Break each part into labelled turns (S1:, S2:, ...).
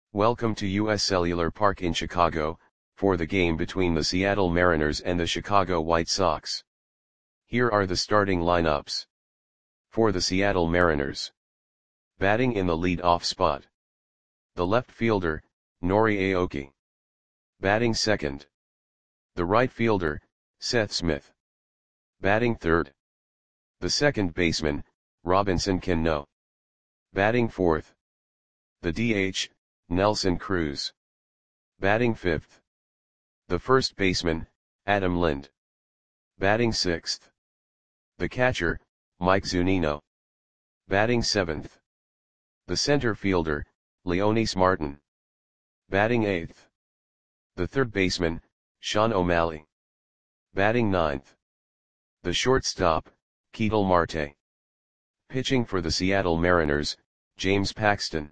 S1: Welcome to US Cellular Park in Chicago, for the game between the Seattle Mariners and the Chicago White Sox. Here are the starting lineups. For the Seattle Mariners. Batting in the lead-off spot. The left fielder, Nori Aoki. Batting second. The right fielder, Seth Smith. Batting third. The second baseman, Robinson Cano. Batting fourth. The DH, Nelson Cruz. Batting fifth. The first baseman, Adam Lind. Batting sixth. The catcher, Mike Zunino. Batting seventh. The center fielder, Leonys Martin. Batting eighth. The third baseman, Sean O'Malley. Batting ninth. The shortstop, Ketel Marte. Pitching for the Seattle Mariners, James Paxton.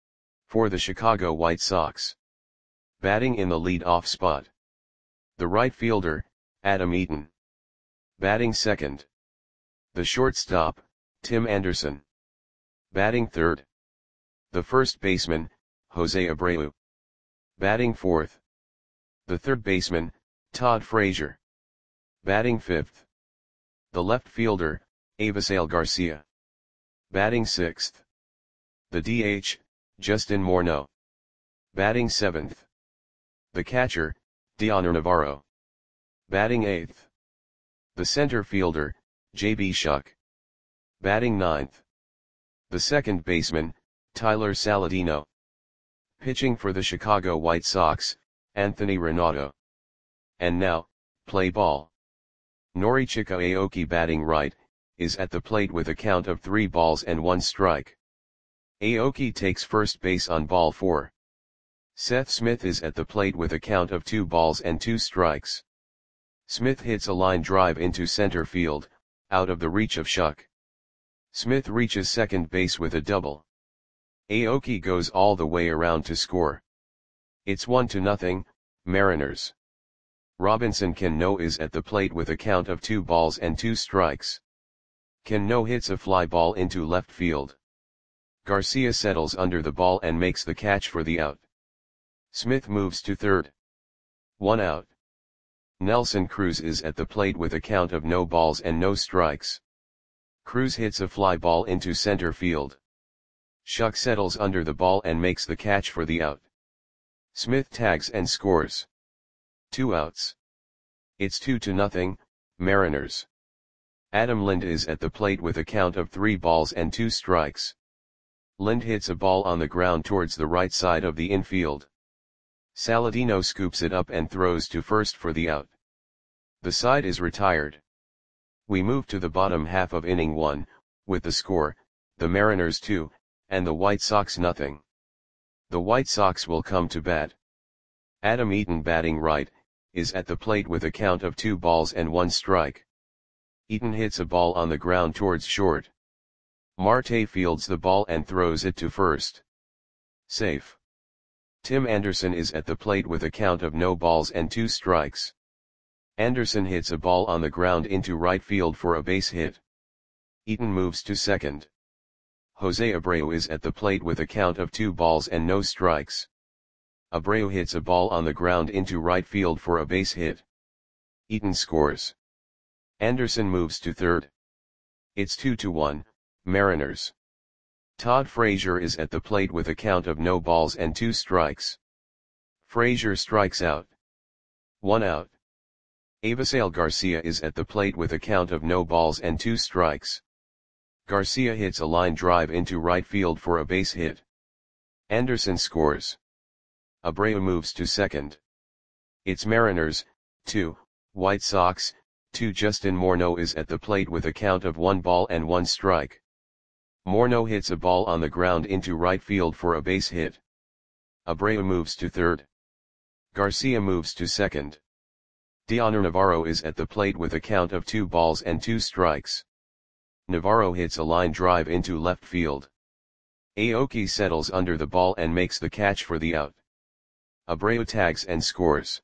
S1: For the Chicago White Sox. Batting in the lead-off spot. The right fielder, Adam Eaton. Batting second. The shortstop, Tim Anderson. Batting third. The first baseman, Jose Abreu. Batting fourth. The third baseman, Todd Frazier. Batting fifth. The left fielder, Avisail Garcia. Batting sixth. The DH, Justin Morneau. Batting seventh. The catcher, Dioner Navarro. Batting eighth. The center fielder, J.B. Shuck. Batting ninth. The second baseman, Tyler Saladino. Pitching for the Chicago White Sox, Anthony Renato. And now, play ball. Norichika Aoki batting right, is at the plate with a count of 3 balls and 1 strike. Aoki takes first base on ball 4. Seth Smith is at the plate with a count of 2 balls and 2 strikes. Smith hits a line drive into center field, out of the reach of Shuck. Smith reaches second base with a double. Aoki goes all the way around to score. It's 1-0, Mariners. Robinson Cano is at the plate with a count of 2 balls and 2 strikes. Cano hits a fly ball into left field. Garcia settles under the ball and makes the catch for the out. Smith moves to third. 1 out. Nelson Cruz is at the plate with a count of no balls and no strikes. Cruz hits a fly ball into center field. Shuck settles under the ball and makes the catch for the out. Smith tags and scores. 2 outs. It's 2-0, Mariners. Adam Lind is at the plate with a count of 3 balls and 2 strikes. Lind hits a ball on the ground towards the right side of the infield. Saladino scoops it up and throws to first for the out. The side is retired. We move to the bottom half of inning 1, with the score, the Mariners 2, and the White Sox 0. The White Sox will come to bat. Adam Eaton batting right, is at the plate with a count of 2 balls and 1 strike. Eaton hits a ball on the ground towards short. Marte fields the ball and throws it to first. Safe. Tim Anderson is at the plate with a count of no balls and 2 strikes. Anderson hits a ball on the ground into right field for a base hit. Eaton moves to second. Jose Abreu is at the plate with a count of 2 balls and no strikes. Abreu hits a ball on the ground into right field for a base hit. Eaton scores. Anderson moves to third. It's 2-1, Mariners. Todd Frazier is at the plate with a count of no balls and 2 strikes. Frazier strikes out. 1 out. Avisail Garcia is at the plate with a count of no balls and 2 strikes. Garcia hits a line drive into right field for a base hit. Anderson scores. Abreu moves to second. It's Mariners, 2, White Sox, 2. Justin Morneau is at the plate with a count of 1 ball and 1 strike. Morneau hits a ball on the ground into right field for a base hit. Abreu moves to third. Garcia moves to second. Dioner Navarro is at the plate with a count of 2 balls and 2 strikes. Navarro hits a line drive into left field. Aoki settles under the ball and makes the catch for the out. Abreu tags and scores.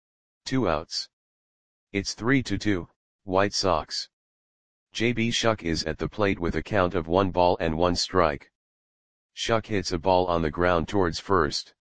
S1: 2 outs. It's 3-2, White Sox. J.B. Shuck is at the plate with a count of 1 ball and 1 strike. Shuck hits a ball on the ground towards first.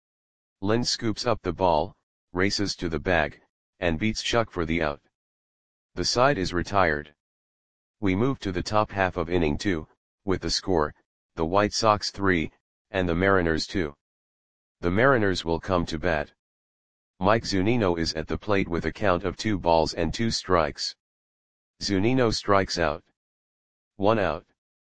S1: Lind scoops up the ball, races to the bag, and beats Chuck for the out. The side is retired. We move to the top half of inning 2, with the score, the White Sox 3, and the Mariners 2. The Mariners will come to bat. Mike Zunino is at the plate with a count of 2 balls and 2 strikes. Zunino strikes out. 1 out.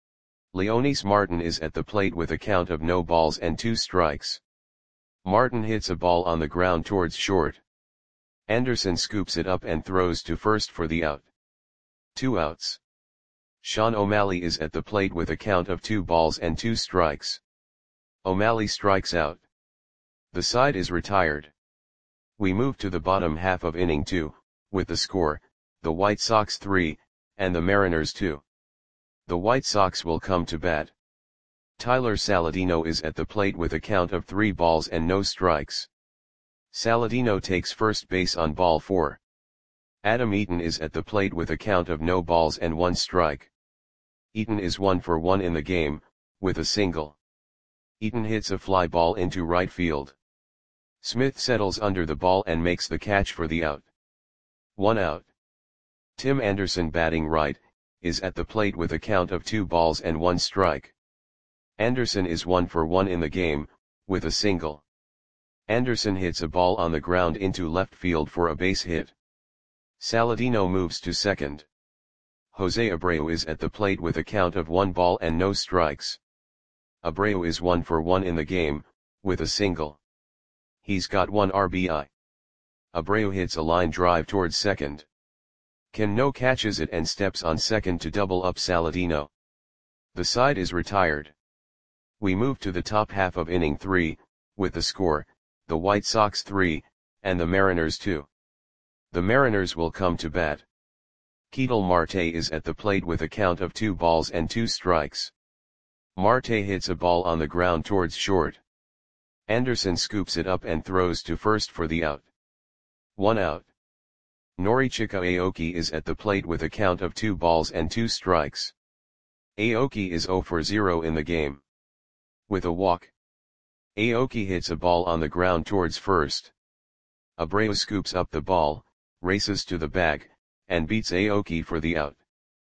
S1: Leonys Martin is at the plate with a count of no balls and 2 strikes. Martin hits a ball on the ground towards short. Anderson scoops it up and throws to first for the out. 2 outs. Sean O'Malley is at the plate with a count of 2 balls and 2 strikes. O'Malley strikes out. The side is retired. We move to the bottom half of inning 2, with the score, the White Sox 3, and the Mariners 2. The White Sox will come to bat. Tyler Saladino is at the plate with a count of 3 balls and no strikes. Saladino takes first base on ball 4. Adam Eaton is at the plate with a count of no balls and 1 strike. Eaton is 1 for 1 in the game, with a single. Eaton hits a fly ball into right field. Smith settles under the ball and makes the catch for the out. 1 out. Tim Anderson, batting right, is at the plate with a count of 2 balls and 1 strike. Anderson is 1 for 1 in the game, with a single. Anderson hits a ball on the ground into left field for a base hit. Saladino moves to second. Jose Abreu is at the plate with a count of 1 ball and no strikes. Abreu is 1 for 1 in the game, with a single. He's got 1 RBI. Abreu hits a line drive towards second. Cano catches it and steps on second to double up Saladino. The side is retired. We move to the top half of inning 3, with the score, the White Sox 3, and the Mariners 2. The Mariners will come to bat. Ketel Marte is at the plate with a count of 2 balls and 2 strikes. Marte hits a ball on the ground towards short. Anderson scoops it up and throws to first for the out. 1 out. Norichika Aoki is at the plate with a count of 2 balls and 2 strikes. Aoki is 0 for 0 in the game. With a walk. Aoki hits a ball on the ground towards first. Abreu scoops up the ball, races to the bag, and beats Aoki for the out.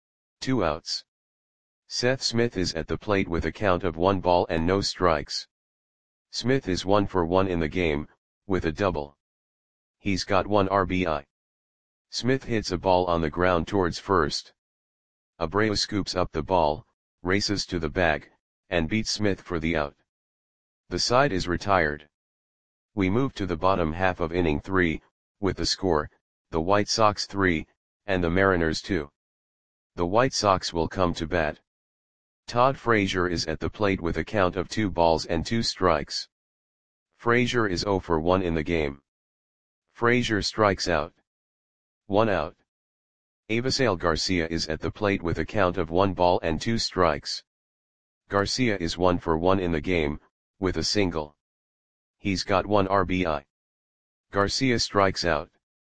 S1: 2 outs. Seth Smith is at the plate with a count of 1 ball and no strikes. Smith is 1 for 1 in the game, with a double. He's got 1 RBI. Smith hits a ball on the ground towards first. Abreu scoops up the ball, races to the bag, and beats Smith for the out. The side is retired. We move to the bottom half of inning 3, with the score, the White Sox 3, and the Mariners 2. The White Sox will come to bat. Todd Frazier is at the plate with a count of 2 balls and 2 strikes. Frazier is 0 for 1 in the game. Frazier strikes out. 1 out. Avisail Garcia is at the plate with a count of 1 ball and 2 strikes. Garcia is 1 for 1 in the game, with a single. He's got 1 RBI. Garcia strikes out.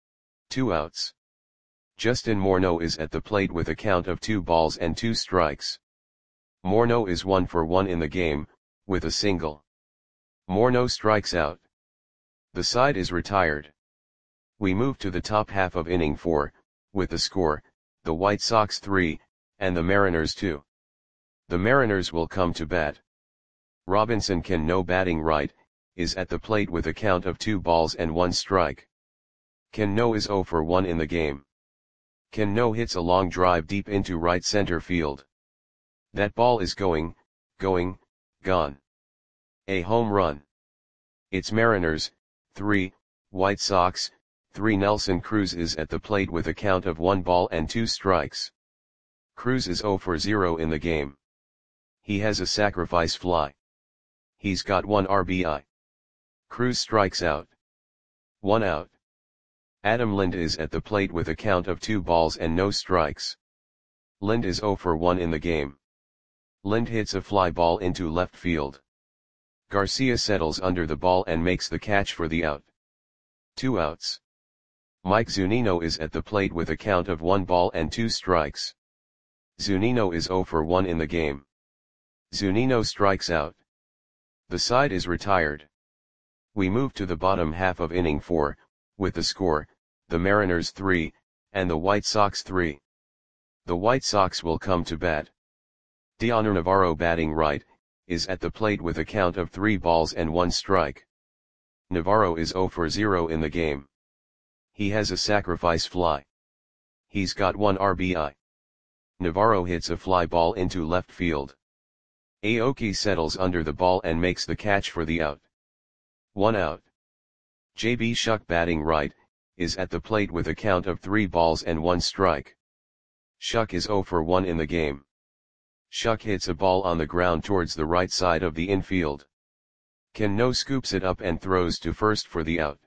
S1: 2 outs. Justin Morneau is at the plate with a count of 2 balls and 2 strikes. Morneau is 1 for 1 in the game, with a single. Morneau strikes out. The side is retired. We move to the top half of inning 4, with the score, the White Sox 3, and the Mariners 2. The Mariners will come to bat. Robinson Cano, batting right, is at the plate with a count of 2 balls and 1 strike. Cano is 0 for 1 in the game. Cano hits a long drive deep into right center field. That ball is gone. A home run. It's Mariners 3, White Sox 3. Nelson Cruz is at the plate with a count of 1 ball and 2 strikes. Cruz is 0 for 0 in the game. He has a sacrifice fly. He's got 1 RBI. Cruz strikes out. 1 out. Adam Lind is at the plate with a count of 2 balls and no strikes. Lind is 0 for 1 in the game. Lind hits a fly ball into left field. Garcia settles under the ball and makes the catch for the out. 2 outs. Mike Zunino is at the plate with a count of 1 ball and 2 strikes. Zunino is 0 for 1 in the game. Zunino strikes out. The side is retired. We move to the bottom half of inning 4, with the score, the Mariners 3, and the White Sox 3. The White Sox will come to bat. Dioner Navarro, batting right, is at the plate with a count of 3 balls and 1 strike. Navarro is 0 for 0 in the game. He has a sacrifice fly. He's got 1 RBI. Navarro hits a fly ball into left field. Aoki settles under the ball and makes the catch for the out. 1 out. JB Shuck, batting right, is at the plate with a count of 3 balls and 1 strike. Shuck is 0 for 1 in the game. Shuck hits a ball on the ground towards the right side of the infield. Cano scoops it up and throws to first for the out.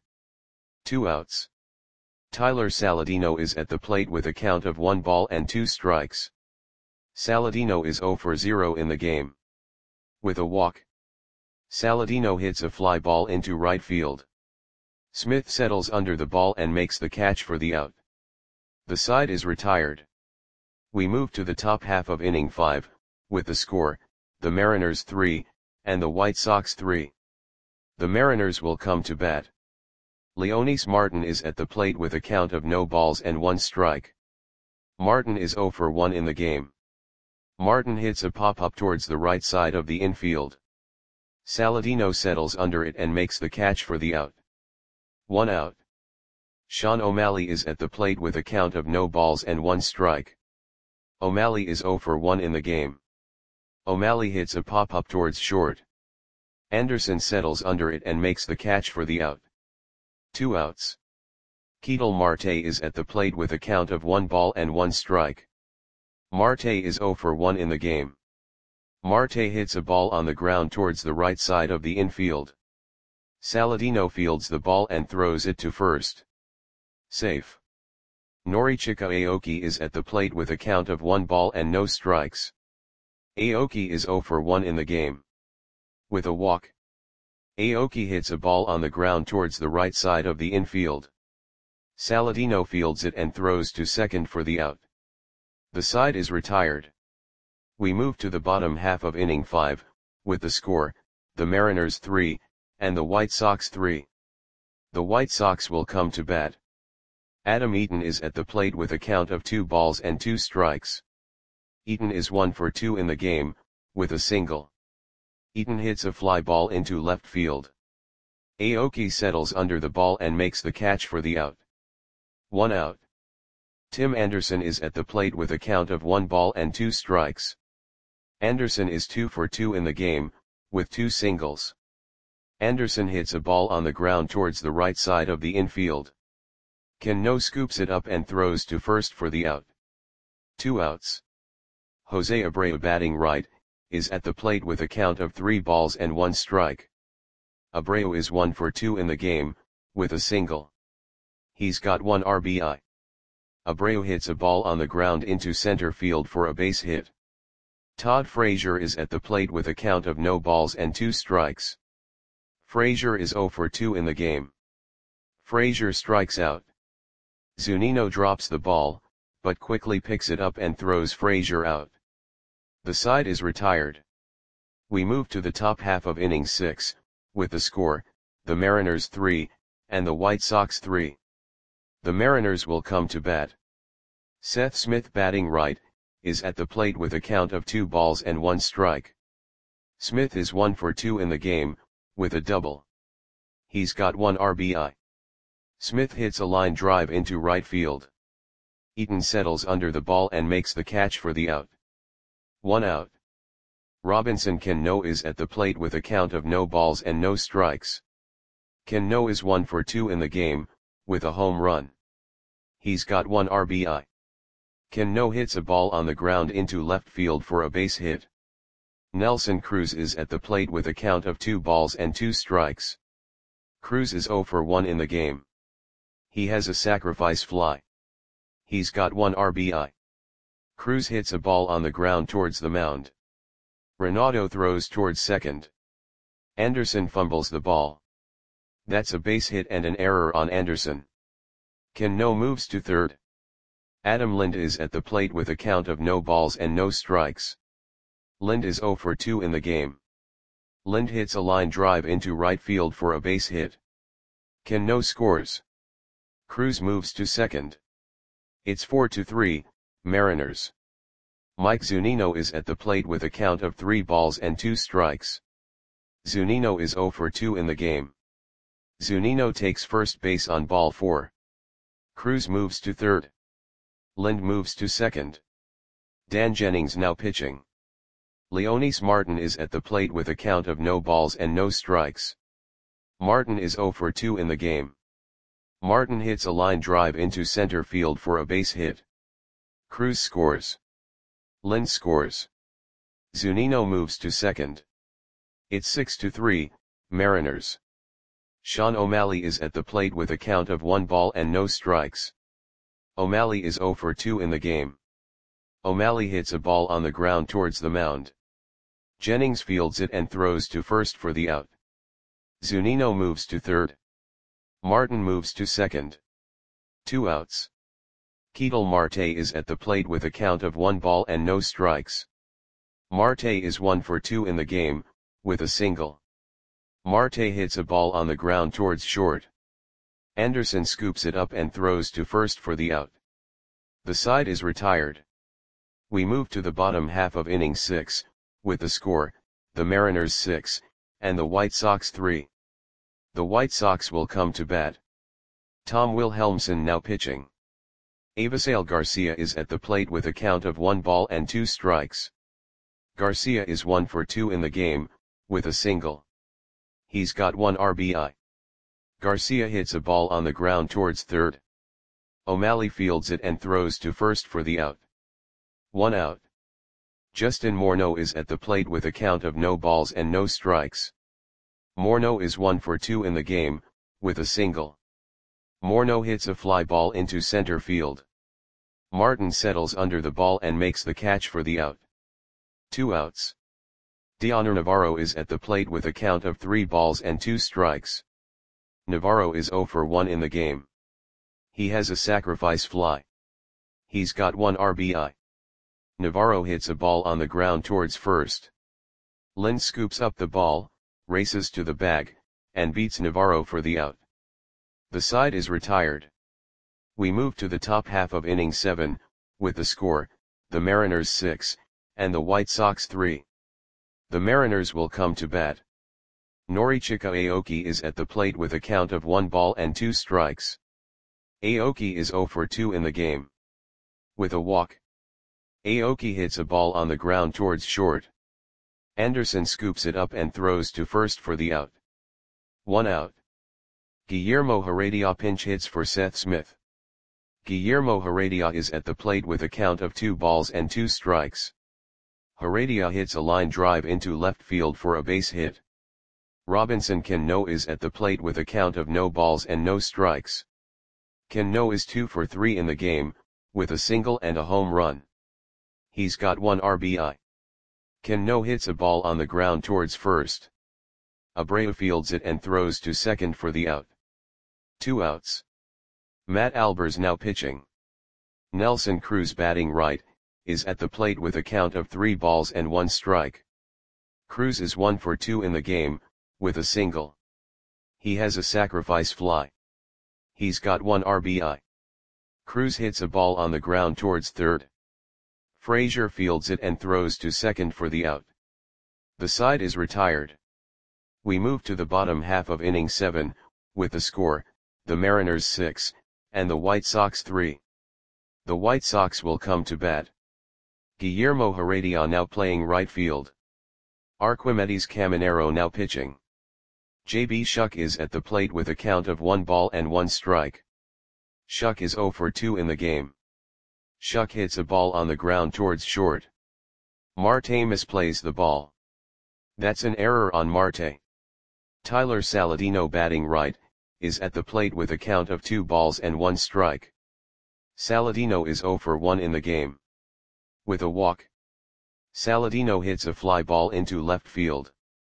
S1: 2 outs. Tyler Saladino is at the plate with a count of 1 ball and 2 strikes. Saladino is 0 for 0 in the game. With a walk, Saladino hits a fly ball into right field. Smith settles under the ball and makes the catch for the out. The side is retired. We move to the top half of inning 5, with the score, the Mariners 3, and the White Sox 3. The Mariners will come to bat. Leonys Martin is at the plate with a count of no balls and 1 strike. Martin is 0 for 1 in the game. Martin hits a pop-up towards the right side of the infield. Saladino settles under it and makes the catch for the out. 1 out. Sean O'Malley is at the plate with a count of no balls and 1 strike. O'Malley is 0 for 1 in the game. O'Malley hits a pop-up towards short. Anderson settles under it and makes the catch for the out. 2 outs. Ketel Marte is at the plate with a count of 1 ball and 1 strike. Marte is 0 for 1 in the game. Marte hits a ball on the ground towards the right side of the infield. Saladino fields the ball and throws it to first. Safe. Norichika Aoki is at the plate with a count of 1 ball and no strikes. Aoki is 0 for 1 in the game. With a walk, Aoki hits a ball on the ground towards the right side of the infield. Saladino fields it and throws to second for the out. The side is retired. We move to the bottom half of inning 5, with the score, the Mariners 3, and the White Sox 3. The White Sox will come to bat. Adam Eaton is at the plate with a count of 2 balls and 2 strikes. Eaton is 1 for 2 in the game, with a single. Eaton hits a fly ball into left field. Aoki settles under the ball and makes the catch for the out. 1 out. Tim Anderson is at the plate with a count of 1 ball and 2 strikes. Anderson is 2 for 2 in the game, with 2 singles. Anderson hits a ball on the ground towards the right side of the infield. Cano scoops it up and throws to first for the out. 2 outs. Jose Abreu, batting right, is at the plate with a count of 3 balls and 1 strike. Abreu is 1 for 2 in the game, with a single. He's got 1 RBI. Abreu hits a ball on the ground into center field for a base hit. Todd Frazier is at the plate with a count of no balls and 2 strikes. Frazier is 0 for 2 in the game. Frazier strikes out. Zunino drops the ball, but quickly picks it up and throws Frazier out. The side is retired. We move to the top half of inning 6, with the score, the Mariners 3, and the White Sox 3. The Mariners will come to bat. Seth Smith, batting right, is at the plate with a count of 2 balls and 1 strike. Smith is 1 for 2 in the game, with a double. He's got 1 RBI. Smith hits a line drive into right field. Eaton settles under the ball and makes the catch for the out. 1 out. Robinson Cano is at the plate with a count of no balls and no strikes. Cano is 1 for 2 in the game, with a home run. He's got 1 RBI. Cano hits a ball on the ground into left field for a base hit. Nelson Cruz is at the plate with a count of 2 balls and 2 strikes. Cruz is 0 for 1 in the game. He has a sacrifice fly. He's got 1 RBI. Cruz hits a ball on the ground towards the mound. Renato throws towards second. Anderson fumbles the ball. That's a base hit and an error on Anderson. Cano moves to third. Adam Lind is at the plate with a count of no balls and no strikes. Lind is 0 for 2 in the game. Lind hits a line drive into right field for a base hit. Cano scores. Cruz moves to second. It's 4-3, Mariners. Mike Zunino is at the plate with a count of 3 balls and 2 strikes. Zunino is 0 for 2 in the game. Zunino takes first base on ball 4. Cruz moves to third. Lind moves to second. Dan Jennings now pitching. Leonys Martin is at the plate with a count of no balls and no strikes. Martin is 0 for 2 in the game. Martin hits a line drive into center field for a base hit. Cruz scores. Lind scores. Zunino moves to second. It's 6-3, Mariners. Sean O'Malley is at the plate with a count of 1 ball and no strikes. O'Malley is 0 for 2 in the game. O'Malley hits a ball on the ground towards the mound. Jennings fields it and throws to first for the out. Zunino moves to third. Martin moves to second. 2 outs. Ketel Marte is at the plate with a count of 1 ball and no strikes. Marte is 1 for 2 in the game, with a single. Marte hits a ball on the ground towards short. Anderson scoops it up and throws to first for the out. The side is retired. We move to the bottom half of inning 6, with the score, the Mariners 6, and the White Sox 3. The White Sox will come to bat. Tom Wilhelmsen now pitching. Avisail Garcia is at the plate with a count of 1 ball and 2 strikes. Garcia is 1 for 2 in the game, with a single. He's got 1 RBI. Garcia hits a ball on the ground towards third. O'Malley fields it and throws to first for the out. 1 out. Justin Morneau is at the plate with a count of no balls and no strikes. Morneau is 1 for 2 in the game, with a single. Morneau hits a fly ball into center field. Martin settles under the ball and makes the catch for the out. 2 outs. Dioner Navarro is at the plate with a count of 3 balls and 2 strikes. Navarro is 0 for 1 in the game. He has a sacrifice fly. He's got 1 RBI. Navarro hits a ball on the ground towards first. Lind scoops up the ball, races to the bag, and beats Navarro for the out. The side is retired. We move to the top half of inning 7, with the score, the Mariners 6, and the White Sox 3. The Mariners will come to bat. Norichika Aoki is at the plate with a count of 1 ball and 2 strikes. Aoki is 0 for 2 in the game. With a walk. Aoki hits a ball on the ground towards short. Anderson scoops it up and throws to first for the out. 1 out. Guillermo Heredia pinch hits for Seth Smith. Guillermo Heredia is at the plate with a count of 2 balls and 2 strikes. Heredia hits a line drive into left field for a base hit. Robinson Cano is at the plate with a count of no balls and no strikes. Cano is 2 for 3 in the game, with a single and a home run. He's got 1 RBI. Cano hits a ball on the ground towards first. Abreu fields it and throws to second for the out. 2 outs. Matt Albers now pitching. Nelson Cruz batting right, is at the plate with a count of 3 balls and 1 strike. Cruz is 1 for 2 in the game, with a single. He has a sacrifice fly. He's got 1 RBI. Cruz hits a ball on the ground towards third. Frazier fields it and throws to second for the out. The side is retired. We move to the bottom half of inning 7, with the score, the Mariners 6, and the White Sox 3. The White Sox will come to bat. Guillermo Heredia now playing right field. Arquimedes Caminero now pitching. J.B. Shuck is at the plate with a count of 1 ball and 1 strike. Shuck is 0 for 2 in the game. Shuck hits a ball on the ground towards short. Marte misplays the ball. That's an error on Marte. Tyler Saladino batting right, is at the plate with a count of 2 balls and 1 strike. Saladino is 0 for 1 in the game. With a walk. Saladino hits a fly ball into left field.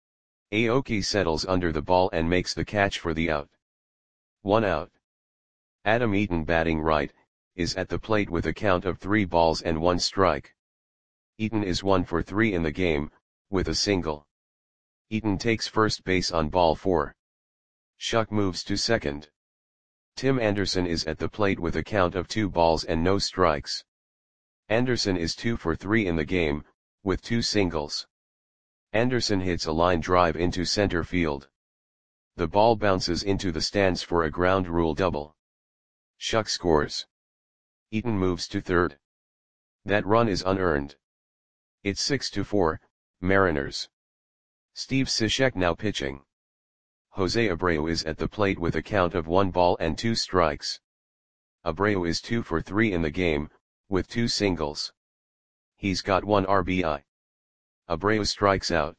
S1: Aoki settles under the ball and makes the catch for the out. 1 out. Adam Eaton batting right, is at the plate with a count of 3 balls and 1 strike. Eaton is 1 for 3 in the game, with a single. Eaton takes first base on ball 4. Shuck moves to second. Tim Anderson is at the plate with a count of 2 balls and no strikes. Anderson is 2 for 3 in the game, with 2 singles. Anderson hits a line drive into center field. The ball bounces into the stands for a ground rule double. Shuck scores. Eaton moves to third. That run is unearned. It's 6-4, Mariners. Steve Cishek now pitching. Jose Abreu is at the plate with a count of 1 ball and 2 strikes. Abreu is 2 for 3 in the game, with 2 singles. He's got 1 RBI. Abreu strikes out.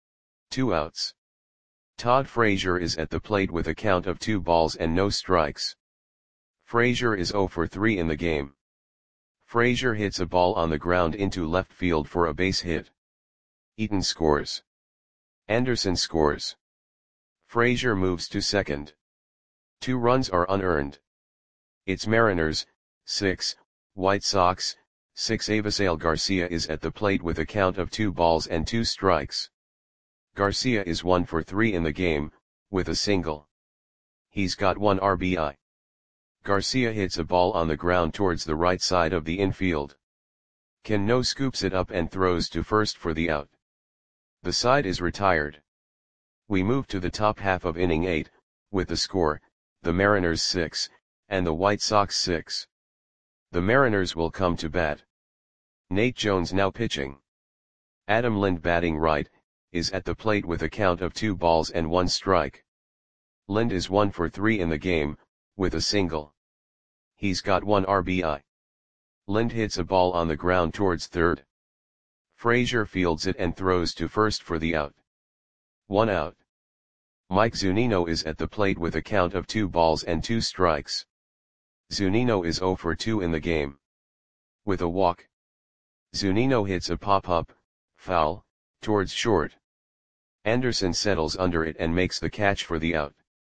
S1: 2 outs. Todd Frazier is at the plate with a count of 2 balls and no strikes. Frazier is 0 for 3 in the game. Frazier hits a ball on the ground into left field for a base hit. Eaton scores. Anderson scores. Frazier moves to second. 2 runs are unearned. It's Mariners, 6, White Sox, 6. Avisail Garcia is at the plate with a count of 2 balls and 2 strikes. Garcia is 1 for 3 in the game, with a single. He's got 1 RBI. Garcia hits a ball on the ground towards the right side of the infield. Cano scoops it up and throws to first for the out. The side is retired. We move to the top half of inning 8, with the score, the Mariners 6, and the White Sox 6. The Mariners will come to bat. Nate Jones now pitching. Adam Lind batting right, is at the plate with a count of 2 balls and 1 strike. Lind is 1 for 3 in the game, with a single. He's got 1 RBI. Lind hits a ball on the ground towards third. Frazier fields it and throws to first for the out. 1 out. Mike Zunino is at the plate with a count of 2 balls and 2 strikes. Zunino is 0 for 2 in the game. With a walk. Zunino hits a pop-up, foul, towards short. Anderson settles under it and makes the catch for the out.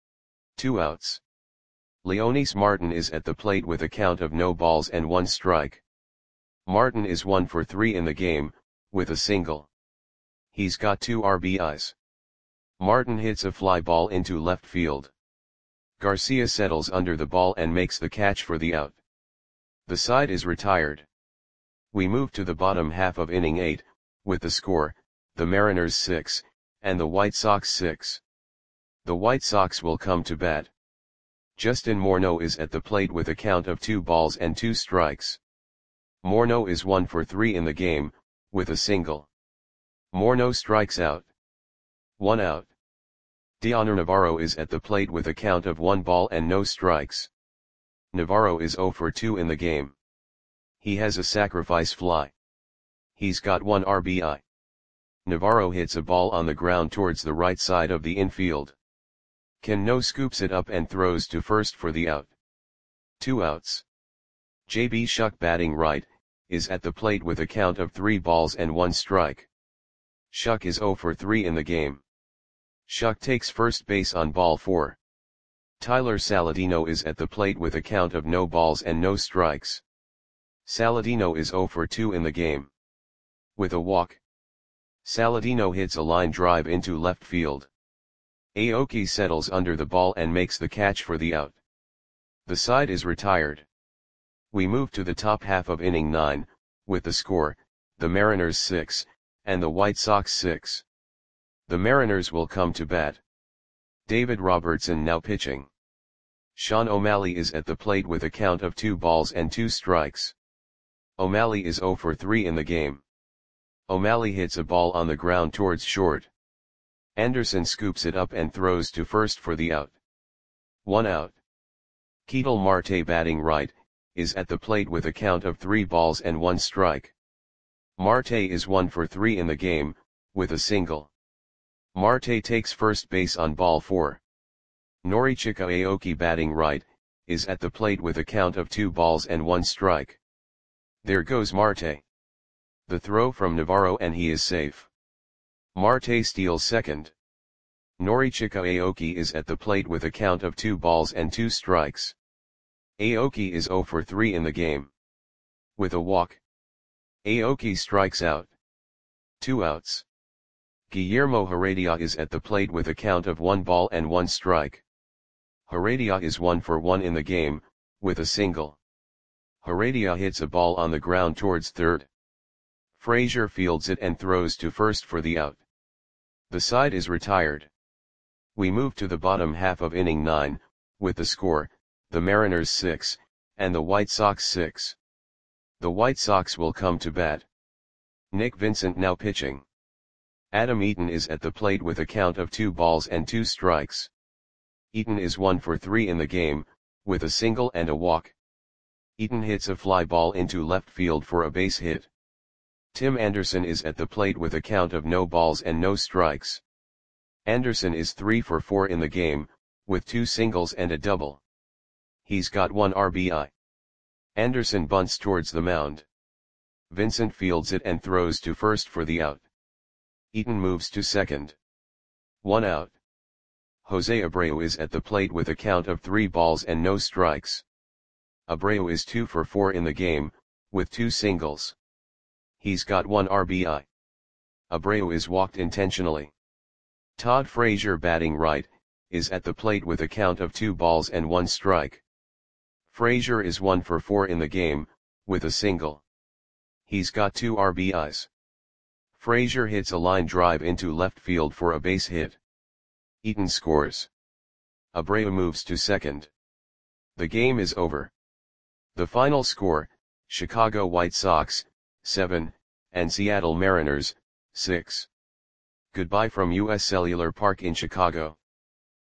S1: 2 outs. Leonys Martin is at the plate with a count of no balls and 1 strike. Martin is 1 for 3 in the game, with a single. He's got 2 RBIs. Martin hits a fly ball into left field. Garcia settles under the ball and makes the catch for the out. The side is retired. We move to the bottom half of inning 8, with the score, the Mariners 6, and the White Sox 6. The White Sox will come to bat. Justin Morneau is at the plate with a count of 2 balls and 2 strikes. Morneau is 1 for 3 in the game, with a single. Morneau strikes out. 1 out. Dioner Navarro is at the plate with a count of 1 ball and no strikes. Navarro is 0 for 2 in the game. He has a sacrifice fly. He's got 1 RBI. Navarro hits a ball on the ground towards the right side of the infield. Cano scoops it up and throws to first for the out. 2 outs. J.B. Shuck batting right, is at the plate with a count of 3 balls and 1 strike. Shuck is 0 for 3 in the game. Shuck takes first base on ball 4. Tyler Saladino is at the plate with a count of no balls and no strikes. Saladino is 0 for 2 in the game. With a walk. Saladino hits a line drive into left field. Aoki settles under the ball and makes the catch for the out. The side is retired. We move to the top half of inning 9, with the score, the Mariners 6, and the White Sox 6. The Mariners will come to bat. David Robertson now pitching. Sean O'Malley is at the plate with a count of 2 balls and 2 strikes. O'Malley is 0 for 3 in the game. O'Malley hits a ball on the ground towards short. Anderson scoops it up and throws to first for the out. 1 out. Ketel Marte batting right, is at the plate with a count of 3 balls and 1 strike. Marte is 1 for 3 in the game, with a single. Marte takes first base on ball 4. Norichika Aoki batting right, is at the plate with a count of 2 balls and 1 strike. There goes Marte. The throw from Navarro and he is safe. Marte steals second. Norichika Aoki is at the plate with a count of 2 balls and 2 strikes. Aoki is 0 for 3 in the game. With a walk. Aoki strikes out. 2 outs. Guillermo Heredia is at the plate with a count of 1 ball and 1 strike. Heredia is 1 for 1 in the game, with a single. Heredia hits a ball on the ground towards third. Frazier fields it and throws to first for the out. The side is retired. We move to the bottom half of inning 9, with the score, the Mariners 6, and the White Sox 6. The White Sox will come to bat. Nick Vincent now pitching. Adam Eaton is at the plate with a count of 2 balls and 2 strikes. Eaton is 1 for 3 in the game, with a single and a walk. Eaton hits a fly ball into left field for a base hit. Tim Anderson is at the plate with a count of no balls and no strikes. Anderson is 3 for 4 in the game, with 2 singles and a double. He's got 1 RBI. Anderson bunts towards the mound. Vincent fields it and throws to first for the out. Eaton moves to second. 1 out. Jose Abreu is at the plate with a count of 3 balls and no strikes. Abreu is 2 for 4 in the game, with 2 singles. He's got 1 RBI. Abreu is walked intentionally. Todd Frazier, batting right, is at the plate with a count of 2 balls and 1 strike. Frazier is 1 for 4 in the game, with a single. He's got 2 RBIs. Frazier hits a line drive into left field for a base hit. Eaton scores. Abreu moves to second. The game is over. The final score, Chicago White Sox, 7, and Seattle Mariners, 6. Goodbye from US Cellular Park in Chicago.